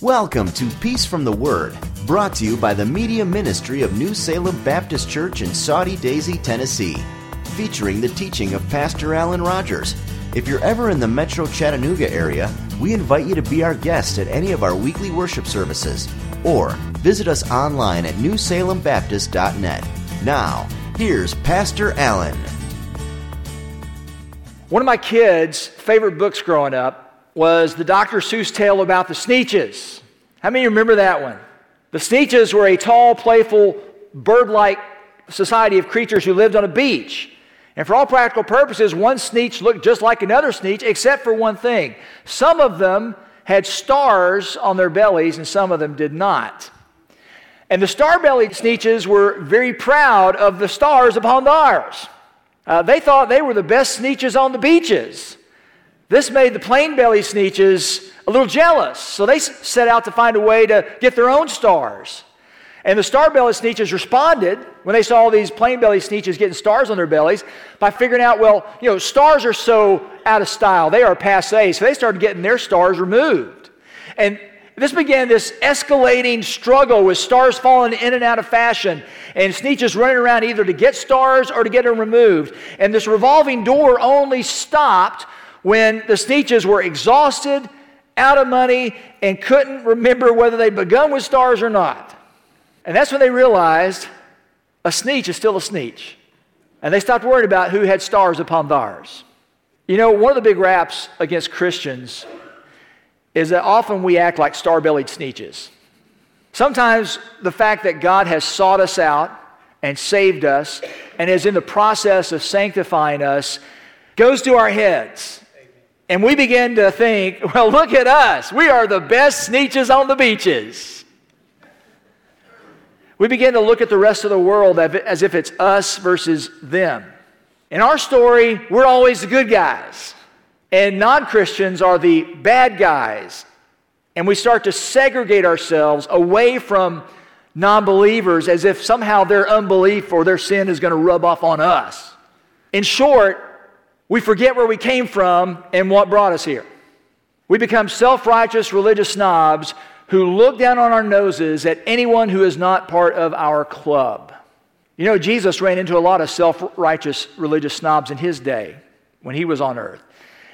Welcome to Peace from the Word, brought to you by the Media Ministry of New Salem Baptist Church in Soddy Daisy, Tennessee, featuring the teaching of Pastor Alan Rogers. If you're ever in the Metro Chattanooga area, we invite you to be our guest at any of our weekly worship services, or visit us online at newsalembaptist.net. Now, here's Pastor Alan. One of my kids' favorite books growing up was the Dr. Seuss tale about the Sneetches. How many remember that one? The Sneetches were a tall, playful, bird-like society of creatures who lived on a beach. And for all practical purposes, one Sneetch looked just like another Sneetch, except for one thing. Some of them had stars on their bellies, and some of them did not. And the star-bellied Sneetches were very proud of the stars upon theirs. They thought they were the best Sneetches on the beaches. This made the plain-bellied Sneetches a little jealous, so they set out to find a way to get their own stars. And the star-bellied Sneetches responded when they saw these plain-bellied Sneetches getting stars on their bellies by figuring out, stars are so out of style, they are passé, so they started getting their stars removed. And this began this escalating struggle with stars falling in and out of fashion and Sneetches running around either to get stars or to get them removed. And this revolving door only stopped when the Sneetches were exhausted, out of money, and couldn't remember whether they'd begun with stars or not. And that's when they realized a Sneetch is still a Sneetch. And they stopped worrying about who had stars upon theirs. You know, one of the big raps against Christians is that often we act like star-bellied Sneetches. Sometimes the fact that God has sought us out and saved us and is in the process of sanctifying us goes to our heads. And we begin to think, well, look at us. We are the best Sneetches on the beaches. We begin to look at the rest of the world as if it's us versus them. In our story, we're always the good guys. And non-Christians are the bad guys. And we start to segregate ourselves away from non-believers as if somehow their unbelief or their sin is going to rub off on us. In short, we forget where we came from and what brought us here. We become self-righteous religious snobs who look down on our noses at anyone who is not part of our club. You know, Jesus ran into a lot of self-righteous religious snobs in his day when he was on earth.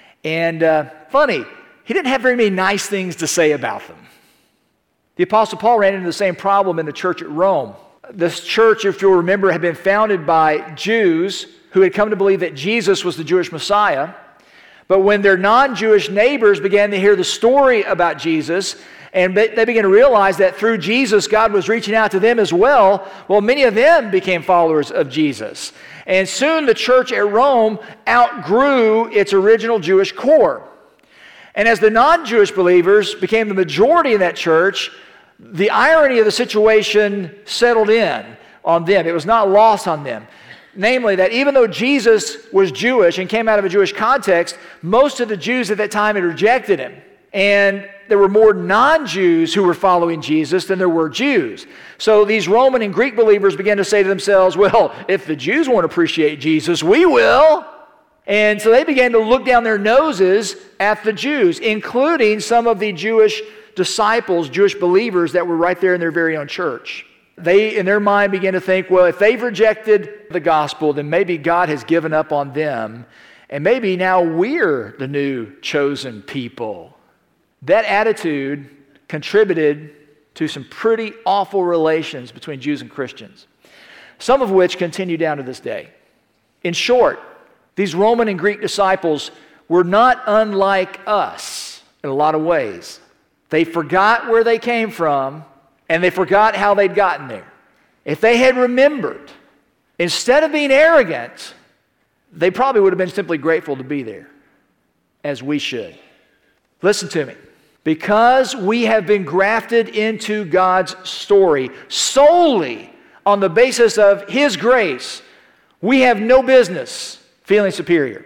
And funny, he didn't have very many nice things to say about them. The Apostle Paul ran into the same problem in the church at Rome. This church, if you'll remember, had been founded by Jews who had come to believe that Jesus was the Jewish Messiah. But when their non-Jewish neighbors began to hear the story about Jesus, and they began to realize that through Jesus, God was reaching out to them as well, many of them became followers of Jesus. And soon the church at Rome outgrew its original Jewish core. And as the non-Jewish believers became the majority in that church, the irony of the situation settled in on them. It was not lost on them. Namely, that even though Jesus was Jewish and came out of a Jewish context, most of the Jews at that time had rejected him. And there were more non-Jews who were following Jesus than there were Jews. So these Roman and Greek believers began to say to themselves, well, if the Jews won't appreciate Jesus, we will. And so they began to look down their noses at the Jews, including some of the Jewish disciples, Jewish believers that were right there in their very own church. They, in their mind, began to think, well, if they've rejected the gospel, then maybe God has given up on them, and maybe now we're the new chosen people. That attitude contributed to some pretty awful relations between Jews and Christians, some of which continue down to this day. In short, these Roman and Greek disciples were not unlike us in a lot of ways. They forgot where they came from, and they forgot how they'd gotten there. If they had remembered, instead of being arrogant, they probably would have been simply grateful to be there, as we should. Listen to me. Because we have been grafted into God's story solely on the basis of His grace, we have no business feeling superior.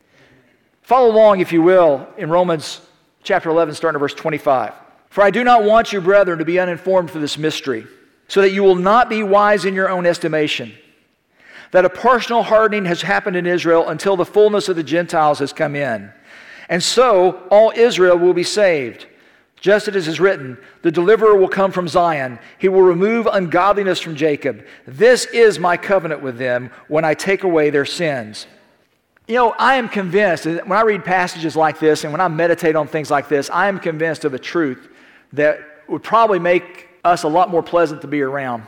Follow along, if you will, in Romans chapter 11, starting at verse 25. For I do not want you, brethren, to be uninformed for this mystery, so that you will not be wise in your own estimation, that a partial hardening has happened in Israel until the fullness of the Gentiles has come in. And so all Israel will be saved. Just as it is written, the deliverer will come from Zion. He will remove ungodliness from Jacob. This is my covenant with them when I take away their sins. You know, I am convinced, when I read passages like this and when I meditate on things like this, I am convinced of a truth that would probably make us a lot more pleasant to be around.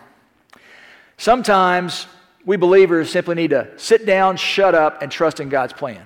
Sometimes we believers simply need to sit down, shut up, and trust in God's plan.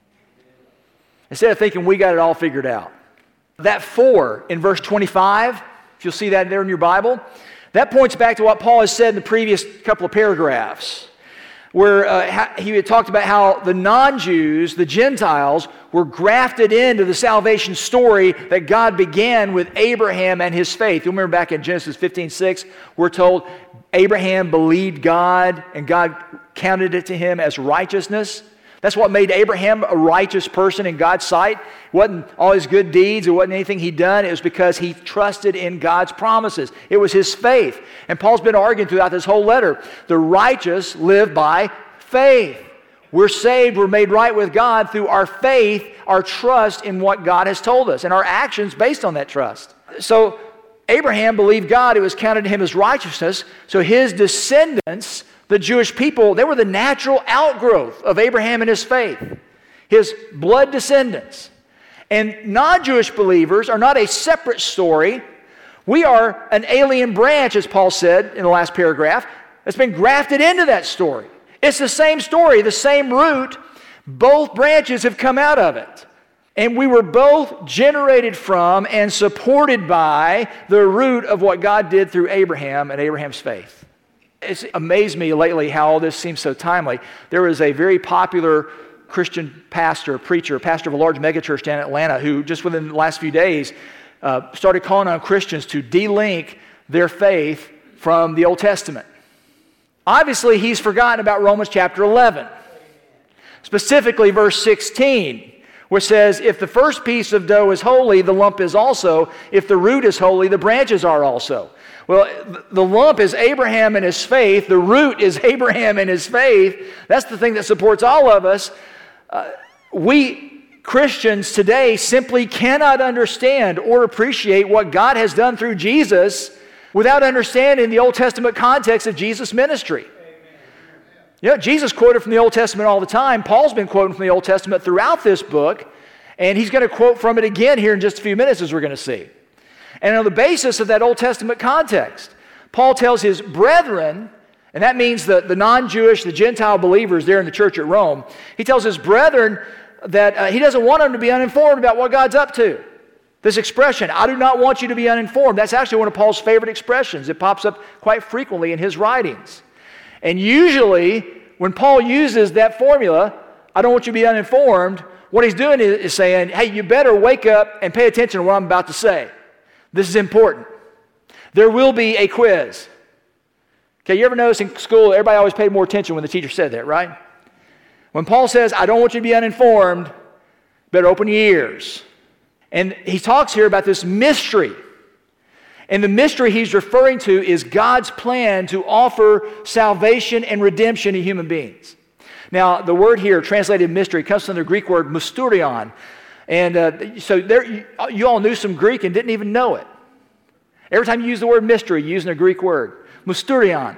Instead of thinking we got it all figured out. That 4 in verse 25, if you'll see that there in your Bible, that points back to what Paul has said in the previous couple of paragraphs, where he had talked about how the non-Jews, the Gentiles, were grafted into the salvation story that God began with Abraham and his faith. You'll remember back in Genesis 15:6, we're told Abraham believed God and God counted it to him as righteousness. That's what made Abraham a righteous person in God's sight. It wasn't all his good deeds. It wasn't anything he'd done. It was because he trusted in God's promises. It was his faith. And Paul's been arguing throughout this whole letter. The righteous live by faith. We're saved. We're made right with God through our faith, our trust in what God has told us, and our actions based on that trust. So Abraham believed God. It was counted to him as righteousness. So his descendants, the Jewish people, they were the natural outgrowth of Abraham and his faith, his blood descendants. And non-Jewish believers are not a separate story. We are an alien branch, as Paul said in the last paragraph, that's been grafted into that story. It's the same story, the same root. Both branches have come out of it. And we were both generated from and supported by the root of what God did through Abraham and Abraham's faith. It's amazed me lately how all this seems so timely. There was a very popular Christian pastor of a large megachurch down in Atlanta who just within the last few days started calling on Christians to de-link their faith from the Old Testament. Obviously, he's forgotten about Romans chapter 11. Specifically, verse 16, which says, if the first piece of dough is holy, the lump is also. If the root is holy, the branches are also. Well, the lump is Abraham and his faith. The root is Abraham and his faith. That's the thing that supports all of us. We Christians today simply cannot understand or appreciate what God has done through Jesus without understanding the Old Testament context of Jesus' ministry. You know, Jesus quoted from the Old Testament all the time. Paul's been quoting from the Old Testament throughout this book, and he's going to quote from it again here in just a few minutes, as we're going to see. And on the basis of that Old Testament context, Paul tells his brethren, and that means the non-Jewish, the Gentile believers there in the church at Rome, he tells his brethren that he doesn't want them to be uninformed about what God's up to. This expression, I do not want you to be uninformed, that's actually one of Paul's favorite expressions. It pops up quite frequently in his writings. And usually, when Paul uses that formula, I don't want you to be uninformed, what he's doing is saying, hey, you better wake up and pay attention to what I'm about to say. This is important. There will be a quiz. Okay, you ever notice in school, everybody always paid more attention when the teacher said that, right? When Paul says, I don't want you to be uninformed, better open your ears. And he talks here about this mystery. And the mystery he's referring to is God's plan to offer salvation and redemption to human beings. Now, the word here, translated mystery, comes from the Greek word mysterion. And so there, you all knew some Greek and didn't even know it. Every time you use the word mystery, you're using a Greek word, mysterion.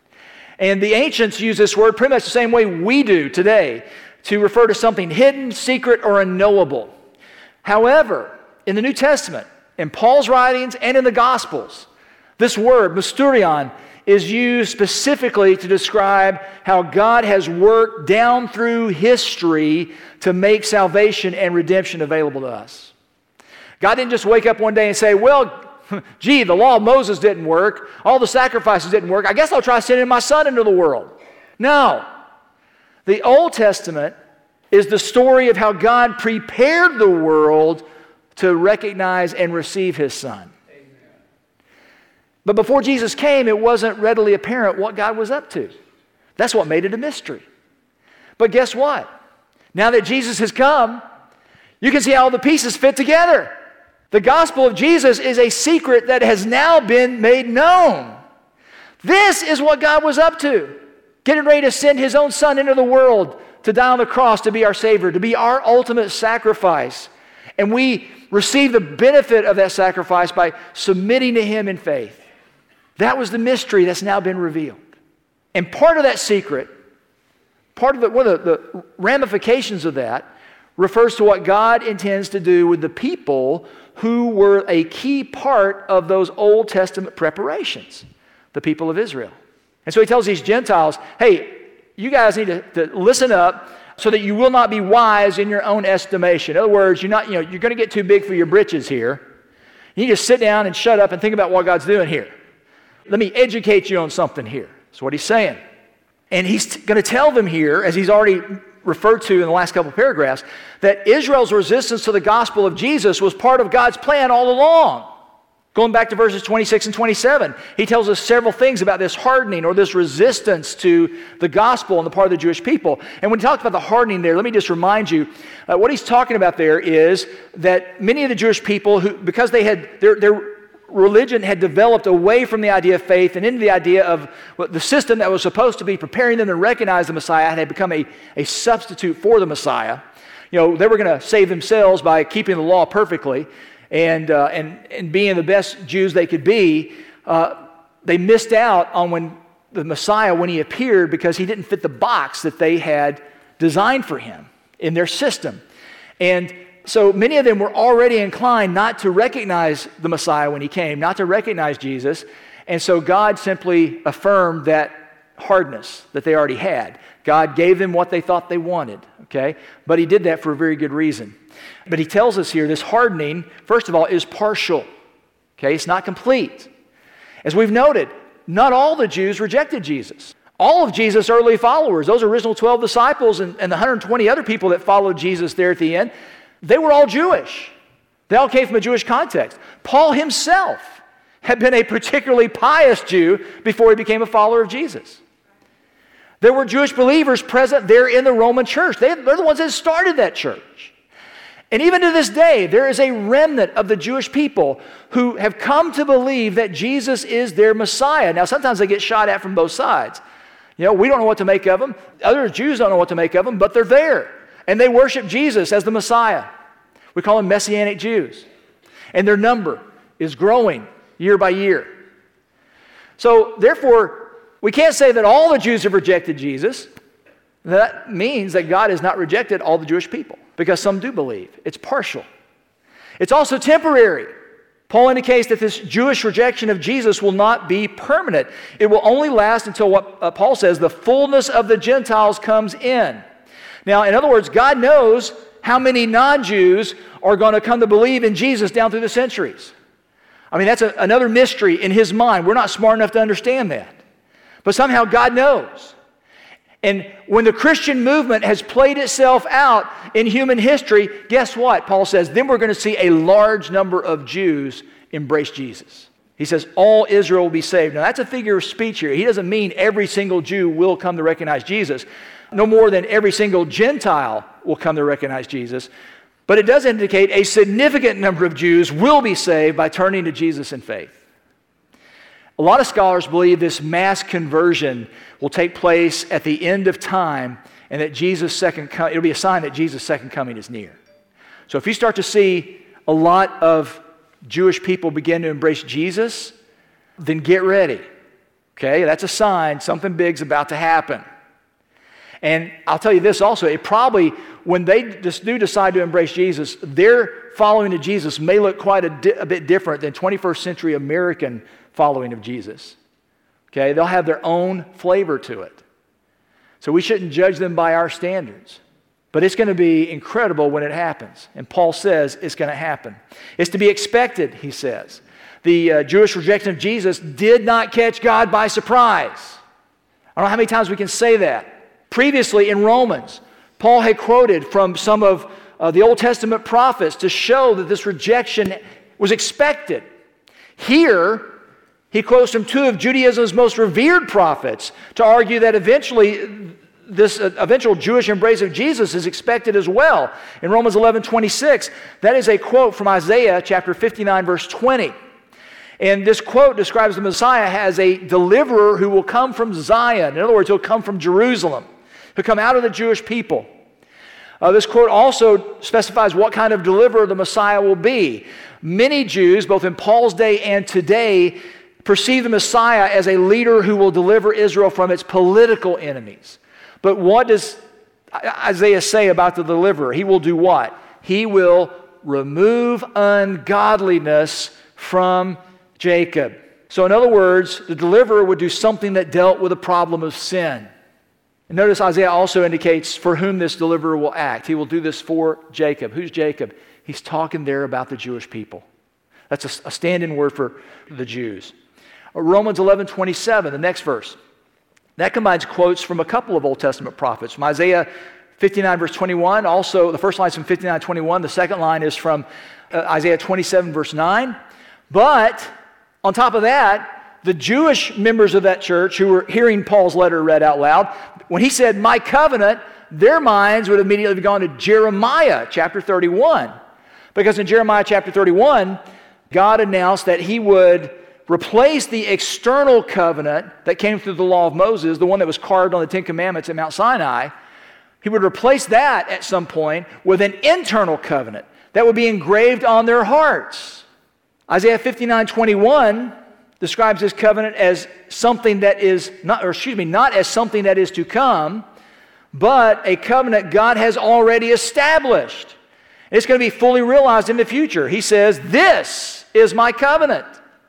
And the ancients used this word pretty much the same way we do today to refer to something hidden, secret, or unknowable. However, in the New Testament, in Paul's writings and in the Gospels, this word, mysterion, is used specifically to describe how God has worked down through history to make salvation and redemption available to us. God didn't just wake up one day and say, well, gee, the law of Moses didn't work, all the sacrifices didn't work, I guess I'll try sending my son into the world. No. The Old Testament is the story of how God prepared the world to recognize and receive his son. But before Jesus came, it wasn't readily apparent what God was up to. That's what made it a mystery. But guess what? Now that Jesus has come, you can see how all the pieces fit together. The gospel of Jesus is a secret that has now been made known. This is what God was up to, getting ready to send his own son into the world to die on the cross to be our Savior, to be our ultimate sacrifice. And we receive the benefit of that sacrifice by submitting to Him in faith. That was the mystery that's now been revealed. And part of that secret, one of the ramifications of that, refers to what God intends to do with the people who were a key part of those Old Testament preparations, the people of Israel. And so He tells these Gentiles, hey, you guys need to listen up so that you will not be wise in your own estimation. In other words, you're going to get too big for your britches here. You need to sit down and shut up and think about what God's doing here. Let me educate you on something here. That's what He's saying. And He's going to tell them here, as He's already referred to in the last couple of paragraphs, that Israel's resistance to the gospel of Jesus was part of God's plan all along. Going back to verses 26 and 27, He tells us several things about this hardening or this resistance to the gospel on the part of the Jewish people. And when He talks about the hardening there, let me just remind you, what He's talking about there is that many of the Jewish people, who, because they had their religion had developed away from the idea of faith and into the idea of the system that was supposed to be preparing them to recognize the Messiah, had become a substitute for the Messiah. They were going to save themselves by keeping the law perfectly and being the best Jews they could be. They missed out on when the Messiah, when He appeared, because He didn't fit the box that they had designed for Him in their system. And so many of them were already inclined not to recognize the Messiah when He came, not to recognize Jesus. And so God simply affirmed that hardness that they already had. God gave them what they thought they wanted, okay? But He did that for a very good reason. But He tells us here this hardening, first of all, is partial, okay? It's not complete. As we've noted, not all the Jews rejected Jesus. All of Jesus' early followers, those original 12 disciples and the 120 other people that followed Jesus there at the end, they were all Jewish. They all came from a Jewish context. Paul himself had been a particularly pious Jew before he became a follower of Jesus. There were Jewish believers present there in the Roman church. They're the ones that started that church. And even to this day, there is a remnant of the Jewish people who have come to believe that Jesus is their Messiah. Now, sometimes they get shot at from both sides. We don't know what to make of them. Other Jews don't know what to make of them, but they're there. And they worship Jesus as the Messiah. We call them Messianic Jews. And their number is growing year by year. So, therefore, we can't say that all the Jews have rejected Jesus. That means that God has not rejected all the Jewish people, because some do believe. It's partial. It's also temporary. Paul indicates that this Jewish rejection of Jesus will not be permanent. It will only last until what Paul says, the fullness of the Gentiles comes in. Now, in other words, God knows how many non-Jews are going to come to believe in Jesus down through the centuries. I mean, that's another mystery in His mind. We're not smart enough to understand that. But somehow God knows. And when the Christian movement has played itself out in human history, guess what? Paul says, then we're going to see a large number of Jews embrace Jesus. He says, all Israel will be saved. Now, that's a figure of speech here. He doesn't mean every single Jew will come to recognize Jesus. No more than every single Gentile will come to recognize Jesus. But it does indicate a significant number of Jews will be saved by turning to Jesus in faith. A lot of scholars believe this mass conversion will take place at the end of time, and that Jesus' second coming, it'll be a sign that Jesus' second coming is near. So if you start to see a lot of Jewish people begin to embrace Jesus, then get ready. Okay, that's a sign something big's about to happen. And I'll tell you this also, it probably, when they just do decide to embrace Jesus, their following of Jesus may look quite a bit different than 21st century American following of Jesus. Okay, they'll have their own flavor to it. So we shouldn't judge them by our standards. But it's going to be incredible when it happens. And Paul says it's going to happen. It's to be expected, he says. The Jewish rejection of Jesus did not catch God by surprise. I don't know how many times we can say that. Previously in Romans, Paul had quoted from some of the Old Testament prophets to show that this rejection was expected. Here, he quotes from two of Judaism's most revered prophets to argue that eventually this eventual Jewish embrace of Jesus is expected as well. In Romans 11:26, that is a quote from Isaiah chapter 59, verse 20. And this quote describes the Messiah as a deliverer who will come from Zion. In other words, he'll come from Jerusalem. He'll come out of the Jewish people. This quote also specifies what kind of deliverer the Messiah will be. Many Jews, both in Paul's day and today, perceive the Messiah as a leader who will deliver Israel from its political enemies. But what does Isaiah say about the deliverer? He will do what? He will remove ungodliness from Jacob. So in other words, the deliverer would do something that dealt with a problem of sin. And notice Isaiah also indicates for whom this deliverer will act. He will do this for Jacob. Who's Jacob? He's talking there about the Jewish people. That's a stand-in word for the Jews. Romans 11:27, the next verse. That combines quotes from a couple of Old Testament prophets. From Isaiah 59 verse 21, also the first line is from 59:21. The second line is from Isaiah 27 verse 9. But on top of that, the Jewish members of that church who were hearing Paul's letter read out loud, when he said, my covenant, their minds would immediately have gone to Jeremiah chapter 31. Because in Jeremiah chapter 31, God announced that he would replace the external covenant that came through the law of Moses, the one that was carved on the Ten Commandments at Mount Sinai. He would replace that at some point with an internal covenant that would be engraved on their hearts. Isaiah 59:21 describes this covenant as something that is not as something that is to come, but a covenant God has already established. It's going to be fully realized in the future. He says, this is my covenant.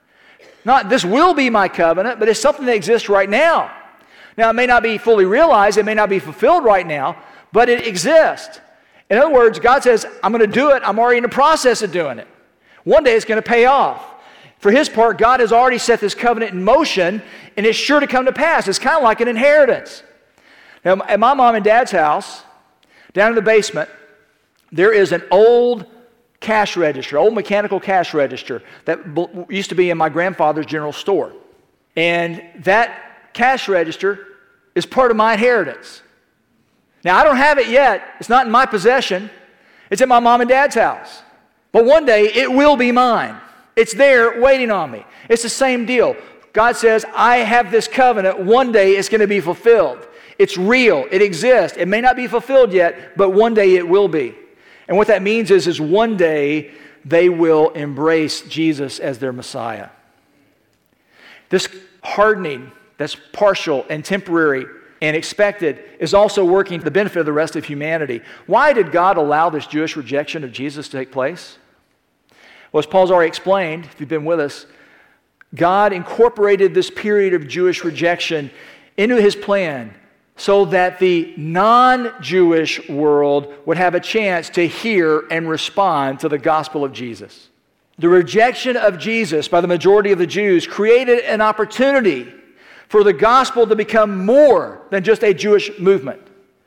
Not this will be my covenant, but it's something that exists right now. Now, it may not be fully realized, it may not be fulfilled right now, but it exists. In other words, God says, I'm going to do it. I'm already in the process of doing it. One day it's going to pay off. For his part, God has already set this covenant in motion, and it's sure to come to pass. It's kind of like an inheritance. Now, at my mom and dad's house, down in the basement, there is an old cash register, old mechanical cash register that used to be in my grandfather's general store. And that cash register is part of my inheritance. Now, I don't have it yet. It's not in my possession. It's at my mom and dad's house. But one day, it will be mine. It's there waiting on me. It's the same deal. God says, I have this covenant. One day, it's going to be fulfilled. It's real. It exists. It may not be fulfilled yet, but one day it will be. And what that means is one day they will embrace Jesus as their Messiah. This hardening that's partial and temporary and expected is also working to the benefit of the rest of humanity. Why did God allow this Jewish rejection of Jesus to take place? Well, as Paul's already explained, if you've been with us, God incorporated this period of Jewish rejection into his plan so that the non-Jewish world would have a chance to hear and respond to the gospel of Jesus. The rejection of Jesus by the majority of the Jews created an opportunity for the gospel to become more than just a Jewish movement.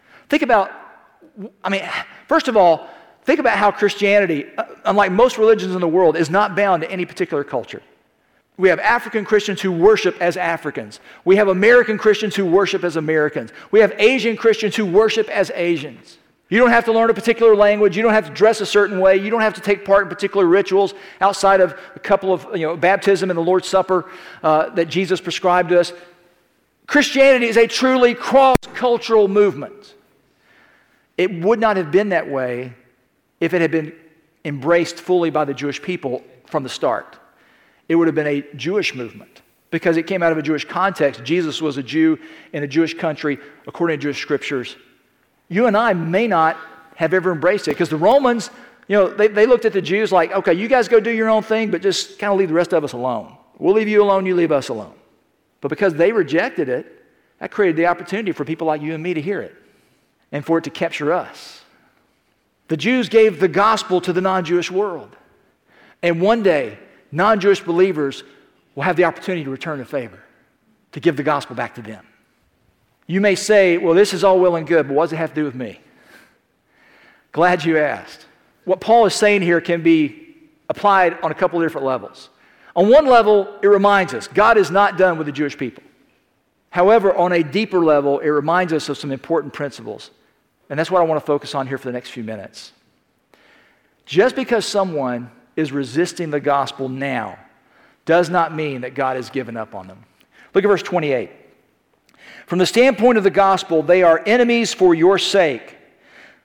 First of all, think about how Christianity, unlike most religions in the world, is not bound to any particular culture. We have African Christians who worship as Africans. We have American Christians who worship as Americans. We have Asian Christians who worship as Asians. You don't have to learn a particular language. You don't have to dress a certain way. You don't have to take part in particular rituals outside of a couple of baptism and the Lord's Supper that Jesus prescribed to us. Christianity is a truly cross-cultural movement. It would not have been that way if it had been embraced fully by the Jewish people from the start. It would have been a Jewish movement because it came out of a Jewish context. Jesus was a Jew in a Jewish country according to Jewish scriptures. You and I may not have ever embraced it because the Romans, they looked at the Jews like, okay, you guys go do your own thing, but just kind of leave the rest of us alone. We'll leave you alone, you leave us alone. But because they rejected it, that created the opportunity for people like you and me to hear it and for it to capture us. The Jews gave the gospel to the non-Jewish world. And one day, non-Jewish believers will have the opportunity to return the favor, to give the gospel back to them. You may say, well, this is all well and good, but what does it have to do with me? Glad you asked. What Paul is saying here can be applied on a couple of different levels. On one level, it reminds us God is not done with the Jewish people. However, on a deeper level, it reminds us of some important principles. And that's what I want to focus on here for the next few minutes. Just because someone is resisting the gospel now does not mean that God has given up on them. Look at verse 28. From the standpoint of the gospel, they are enemies for your sake.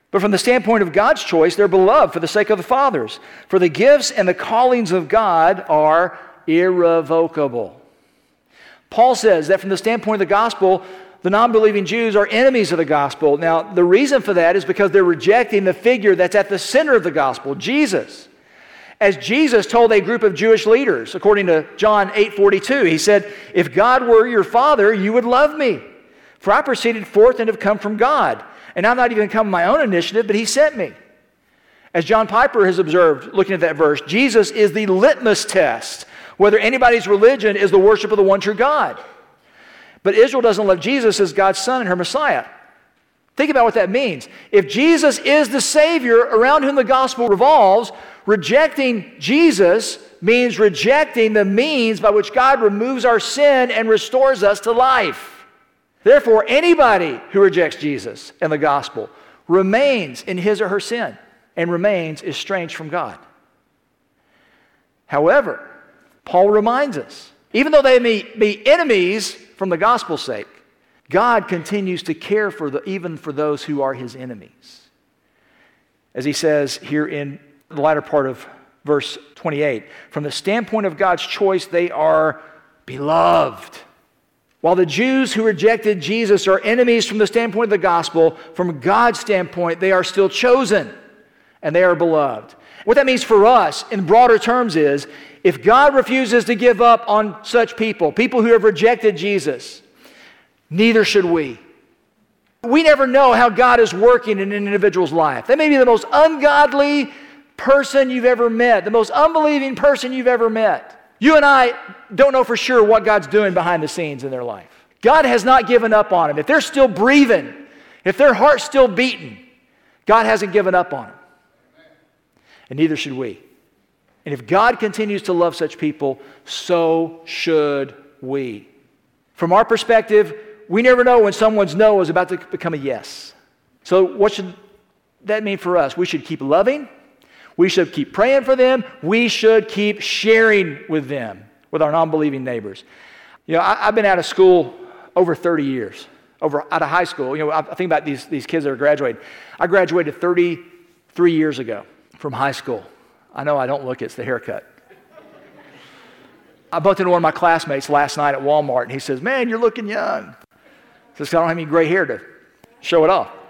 But from the standpoint of God's choice, they're beloved for the sake of the fathers. For the gifts and the callings of God are irrevocable. Paul says that from the standpoint of the gospel, the non-believing Jews are enemies of the gospel. Now, the reason for that is because they're rejecting the figure that's at the center of the gospel, Jesus. As Jesus told a group of Jewish leaders, according to John 8:42, he said, "If God were your father, you would love me. For I proceeded forth and have come from God. And I'm not even come on my own initiative, but he sent me." As John Piper has observed, looking at that verse, Jesus is the litmus test whether anybody's religion is the worship of the one true God. But Israel doesn't love Jesus as God's son and her Messiah. Think about what that means. If Jesus is the Savior around whom the gospel revolves, rejecting Jesus means rejecting the means by which God removes our sin and restores us to life. Therefore, anybody who rejects Jesus and the gospel remains in his or her sin and remains estranged from God. However, Paul reminds us, even though they may be enemies from the gospel's sake, God continues to care for even for those who are his enemies. As he says here in the latter part of verse 28, from the standpoint of God's choice, they are beloved. While the Jews who rejected Jesus are enemies from the standpoint of the gospel, from God's standpoint, they are still chosen and they are beloved. What that means for us in broader terms is, if God refuses to give up on such people who have rejected Jesus, neither should we. We never know how God is working in an individual's life. They may be the most ungodly person you've ever met, the most unbelieving person you've ever met. You and I don't know for sure what God's doing behind the scenes in their life. God has not given up on them. If they're still breathing, if their heart's still beating, God hasn't given up on them. And neither should we. And if God continues to love such people, so should we. From our perspective, we never know when someone's no is about to become a yes. So what should that mean for us? We should keep loving. We should keep praying for them. We should keep sharing with them, with our non-believing neighbors. You know, I've been out of school over 30 years, out of high school. You know, I think about these kids that are graduating. I graduated 33 years ago from high school. I know I don't look, it's the haircut. I bumped into one of my classmates last night at Walmart, and he says, "Man, you're looking young." I says, "I don't have any gray hair to show it off."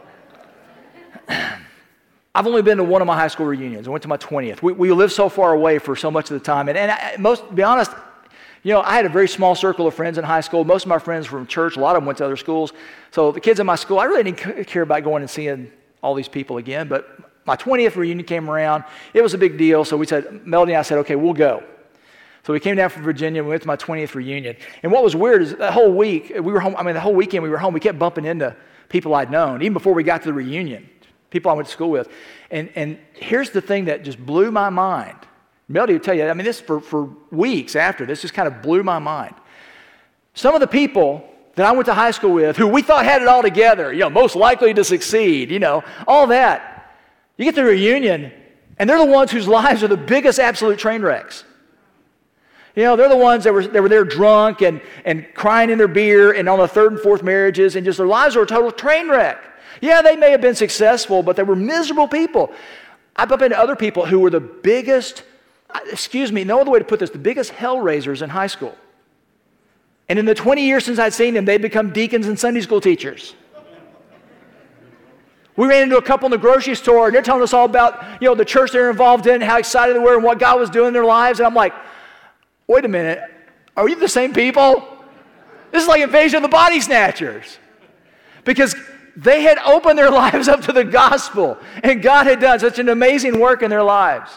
I've only been to one of my high school reunions. I went to my 20th. We lived so far away for so much of the time. To be honest, you know, I had a very small circle of friends in high school. Most of my friends were from church. A lot of them went to other schools. So the kids in my school, I really didn't care about going and seeing all these people again. But my 20th reunion came around. It was a big deal. So Melody and I said, "Okay, we'll go." So we came down from Virginia. We went to my 20th reunion. And what was weird is that whole week, we were home. I mean, the whole weekend we were home. We kept bumping into people I'd known, even before we got to the reunion. People I went to school with. And here's the thing that just blew my mind. Melody would tell you, I mean, this for weeks after this just kind of blew my mind. Some of the people that I went to high school with, who we thought had it all together, you know, most likely to succeed, you know, all that. You get to the reunion, and they're the ones whose lives are the biggest absolute train wrecks. You know, they're the ones that were there drunk and crying in their beer and on the third and fourth marriages, and just their lives were a total train wreck. Yeah, they may have been successful, but they were miserable people. I bumped into other people who were the biggest, no other way to put this, the biggest hell raisers in high school. And in the 20 years since I'd seen them, they'd become deacons and Sunday school teachers. We ran into a couple in the grocery store, and they're telling us all about, you know, the church they're involved in, how excited they were, and what God was doing in their lives. And I'm like, wait a minute, are you the same people? This is like Invasion of the Body Snatchers. Because they had opened their lives up to the gospel, and God had done such an amazing work in their lives.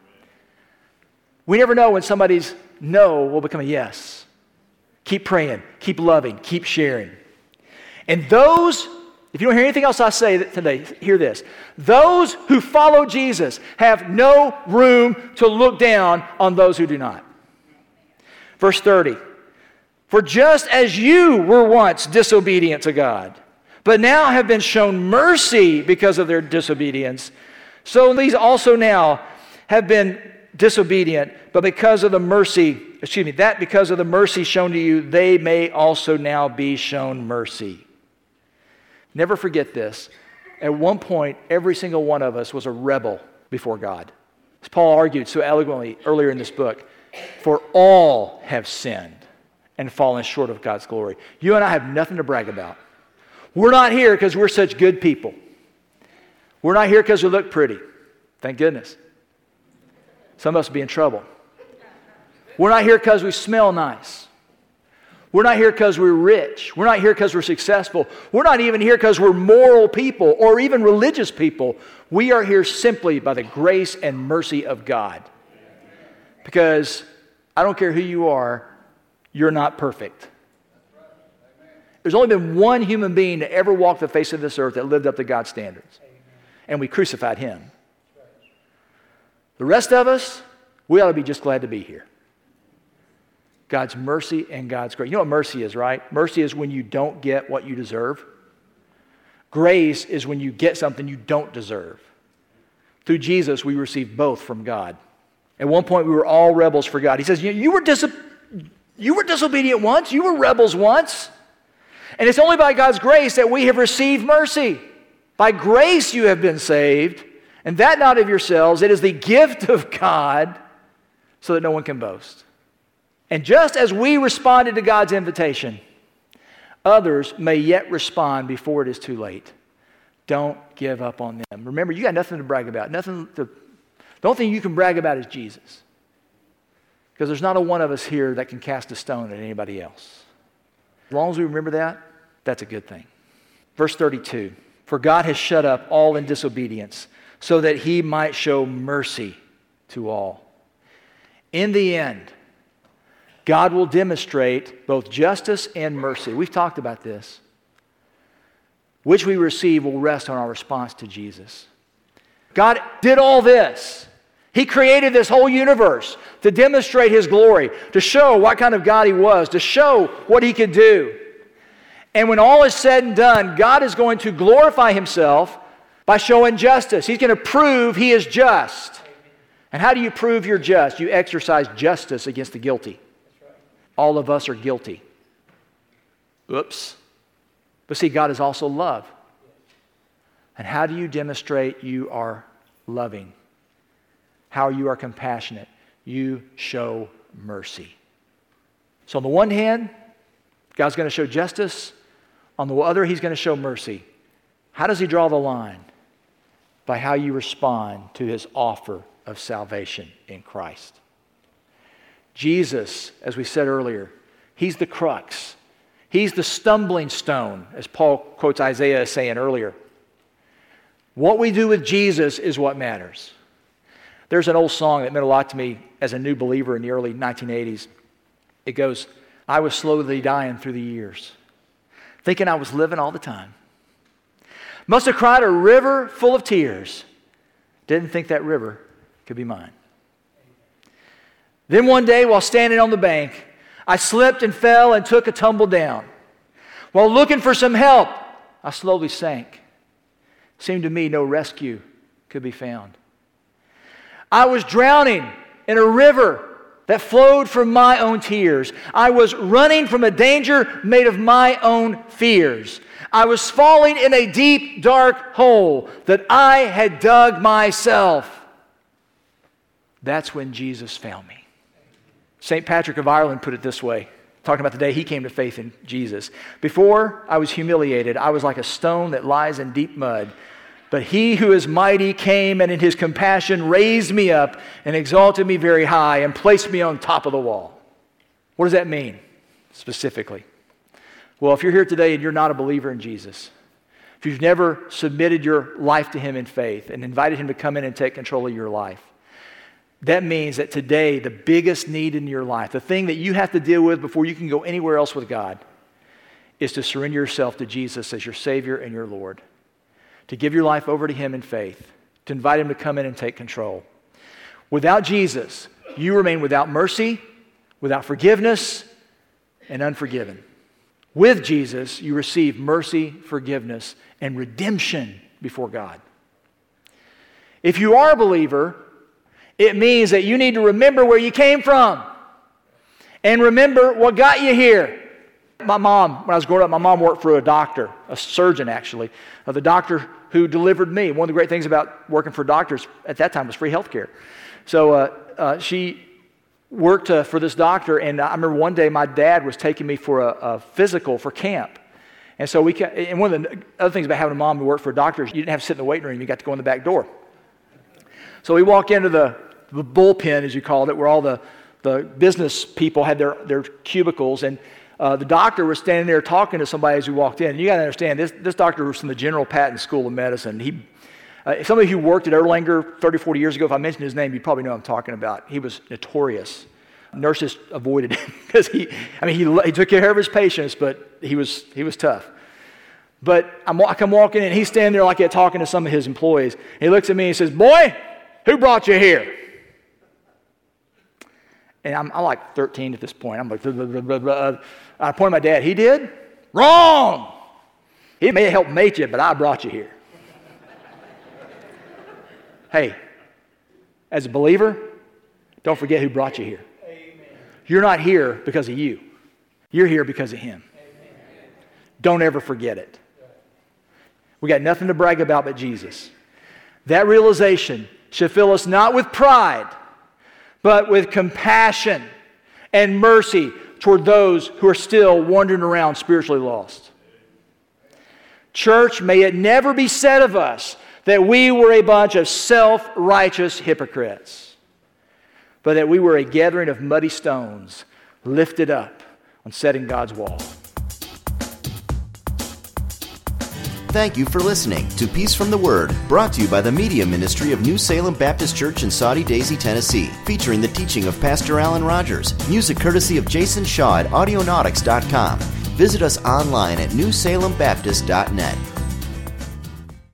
We never know when somebody's no will become a yes. Keep praying, keep loving, keep sharing. And those, if you don't hear anything else I say today, hear this. Those who follow Jesus have no room to look down on those who do not. Verse 30. For just as you were once disobedient to God, but now have been shown mercy because of their disobedience, so these also now have been disobedient, but because of the mercy, because of the mercy shown to you, they may also now be shown mercy. Never forget this. At one point, every single one of us was a rebel before God. As Paul argued so eloquently earlier in this book, for all have sinned and fallen short of God's glory. You and I have nothing to brag about. We're not here because we're such good people. We're not here because we look pretty. Thank goodness. Some of us would be in trouble. We're not here because we smell nice. We're not here because we're rich. We're not here because we're successful. We're not even here because we're moral people or even religious people. We are here simply by the grace and mercy of God. Because I don't care who you are, you're not perfect. There's only been one human being to ever walk the face of this earth that lived up to God's standards. And we crucified him. The rest of us, we ought to be just glad to be here. God's mercy and God's grace. You know what mercy is, right? Mercy is when you don't get what you deserve. Grace is when you get something you don't deserve. Through Jesus, we receive both from God. At one point, we were all rebels for God. He says, you were disobedient once. You were rebels once. And it's only by God's grace that we have received mercy. By grace you have been saved, and that not of yourselves. It is the gift of God, so that no one can boast. And just as we responded to God's invitation, others may yet respond before it is too late. Don't give up on them. Remember, you got nothing to brag about. The only thing you can brag about is Jesus. Because there's not a one of us here that can cast a stone at anybody else. As long as we remember that, that's a good thing. Verse 32, for God has shut up all in disobedience, so that he might show mercy to all. In the end, God will demonstrate both justice and mercy. We've talked about this. Which we receive will rest on our response to Jesus. God did all this. He created this whole universe to demonstrate his glory, to show what kind of God he was, to show what he could do. And when all is said and done, God is going to glorify himself by showing justice. He's going to prove he is just. And how do you prove you're just? You exercise justice against the guilty. All of us are guilty. Oops. But see, God is also love. And how do you demonstrate you are loving? How you are compassionate? You show mercy. So on the one hand, God's going to show justice. On the other, he's going to show mercy. How does he draw the line? By how you respond to his offer of salvation in Christ. Jesus, as we said earlier, he's the crux. He's the stumbling stone, as Paul quotes Isaiah as saying earlier. What we do with Jesus is what matters. There's an old song that meant a lot to me as a new believer in the early 1980s. It goes, I was slowly dying through the years, thinking I was living all the time. Must have cried a river full of tears. Didn't think that river could be mine. Then one day, while standing on the bank, I slipped and fell and took a tumble down. While looking for some help, I slowly sank. Seemed to me no rescue could be found. I was drowning in a river that flowed from my own tears. I was running from a danger made of my own fears. I was falling in a deep, dark hole that I had dug myself. That's when Jesus found me. St. Patrick of Ireland put it this way, talking about the day he came to faith in Jesus. Before I was humiliated, I was like a stone that lies in deep mud. But he who is mighty came and in his compassion raised me up and exalted me very high and placed me on top of the wall. What does that mean specifically? Well, if you're here today and you're not a believer in Jesus, if you've never submitted your life to him in faith and invited him to come in and take control of your life, that means that today the biggest need in your life, the thing that you have to deal with before you can go anywhere else with God, is to surrender yourself to Jesus as your Savior and your Lord, to give your life over to him in faith, to invite him to come in and take control. Without Jesus, you remain without mercy, without forgiveness, and unforgiven. With Jesus, you receive mercy, forgiveness, and redemption before God. If you are a believer, it means that you need to remember where you came from and remember what got you here. My mom, when I was growing up, my mom worked for a doctor, a surgeon actually. The doctor who delivered me. One of the great things about working for doctors at that time was free health care. So she worked for this doctor, and I remember one day my dad was taking me for a physical for camp. And so and one of the other things about having a mom who worked for a doctor is you didn't have to sit in the waiting room, you got to go in the back door. So we walk into the bullpen, as you called it, where all the business people had their cubicles, and the doctor was standing there talking to somebody as we walked in. And you got to understand, this doctor was from the General Patton School of Medicine. Somebody who worked at Erlanger 30, 40 years ago, if I mentioned his name, you probably know what I'm talking about. He was notorious. Nurses avoided him because he took care of his patients, but he was tough. But I come walking in, and he's standing there like that talking to some of his employees. And he looks at me and he says, "Boy, who brought you here?" And I'm like 13 at this point. I'm like, I point at my dad. "He did? Wrong! He may have helped mate you, but I brought you here." Hey, as a believer, don't forget who brought you here. Amen. You're not here because of you. You're here because of him. Amen. Don't ever forget it. We got nothing to brag about but Jesus. That realization should fill us not with pride, but with compassion and mercy toward those who are still wandering around spiritually lost. Church, may it never be said of us that we were a bunch of self-righteous hypocrites, but that we were a gathering of muddy stones lifted up on setting God's wall. Thank you for listening to Peace from the Word, brought to you by the Media Ministry of New Salem Baptist Church in Soddy Daisy, Tennessee, featuring the teaching of Pastor Alan Rogers. Music courtesy of Jason Shaw at Audionautics.com. Visit us online at newsalembaptist.net.